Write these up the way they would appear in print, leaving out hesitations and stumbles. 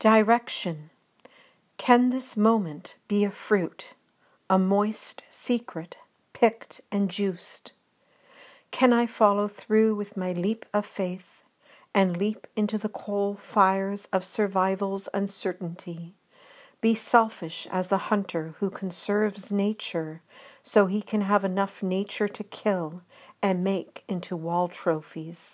Direction. Can this moment be a fruit, a moist secret, picked and juiced? Can I follow through with my leap of faith and leap into the coal fires of survival's uncertainty? Be selfish as the hunter who conserves nature so he can have enough nature to kill and make into wall trophies.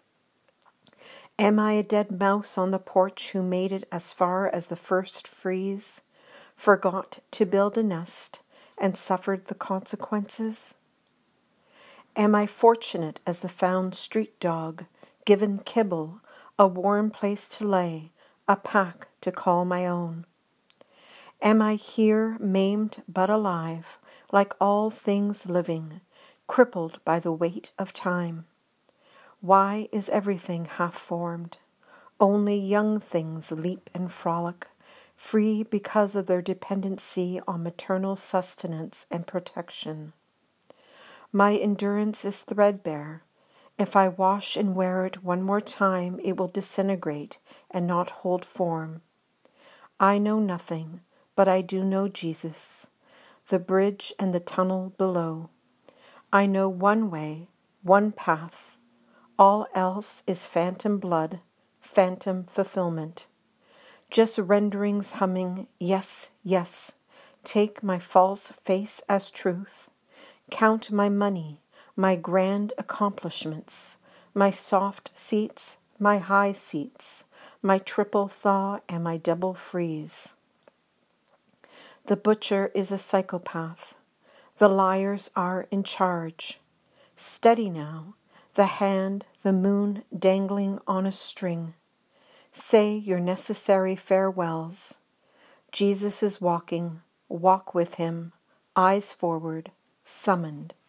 Am I a dead mouse on the porch who made it as far as the first freeze, forgot to build a nest, and suffered the consequences? Am I fortunate as the found street dog, given kibble, a warm place to lay, a pack to call my own? Am I here maimed but alive, like all things living, crippled by the weight of time? Why is everything half-formed? Only young things leap and frolic, free because of their dependency on maternal sustenance and protection. My endurance is threadbare. If I wash and wear it one more time, it will disintegrate and not hold form. I know nothing, but I do know Jesus, the bridge and the tunnel below. I know one way, one path. All else is phantom blood, phantom fulfillment. Just renderings humming, yes, yes. Take my false face as truth. Count my money, my grand accomplishments, my soft seats, my high seats, my triple thaw and my double freeze. The butcher is a psychopath. The liars are in charge. Steady now. The hand, the moon dangling on a string. Say your necessary farewells. Jesus is walking. Walk with him, eyes forward, summoned.